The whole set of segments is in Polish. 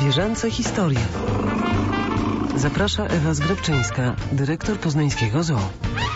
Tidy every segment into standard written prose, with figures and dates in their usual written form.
Zwierzęce historie. Zaprasza Ewa Zgrabczyńska, dyrektor poznańskiego zoo.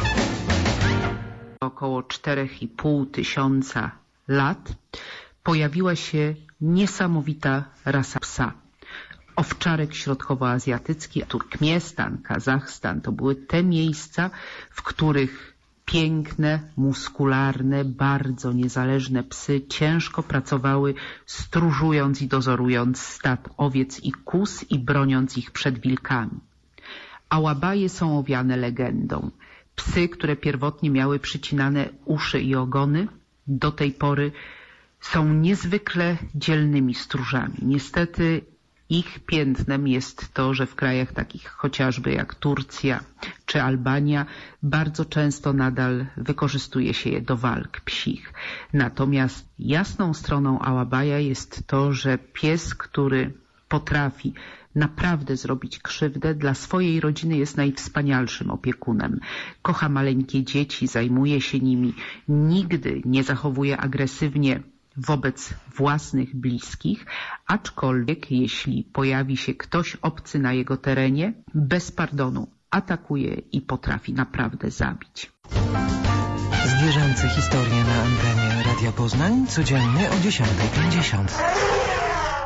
Około 4,5 tysiąca lat pojawiła się niesamowita rasa psa. Owczarek środkowoazjatycki, Turkmiestan, Kazachstan to były te miejsca, w których piękne, muskularne, bardzo niezależne psy ciężko pracowały, stróżując i dozorując stad owiec i kóz i broniąc ich przed wilkami. Ałabaje są owiane legendą. Psy, które pierwotnie miały przycinane uszy i ogony, do tej pory są niezwykle dzielnymi stróżami. Niestety ich piętnem jest to, że w krajach takich chociażby jak Turcja czy Albania bardzo często nadal wykorzystuje się je do walk psich. Natomiast jasną stroną ałabaja jest to, że pies, który potrafi naprawdę zrobić krzywdę, dla swojej rodziny jest najwspanialszym opiekunem. Kocha maleńkie dzieci, zajmuje się nimi, nigdy nie zachowuje agresywnie wobec własnych bliskich, aczkolwiek jeśli pojawi się ktoś obcy na jego terenie, bez pardonu atakuje i potrafi naprawdę zabić. Zwierzęce historie na antenie Radia Poznań codziennie o 10:50.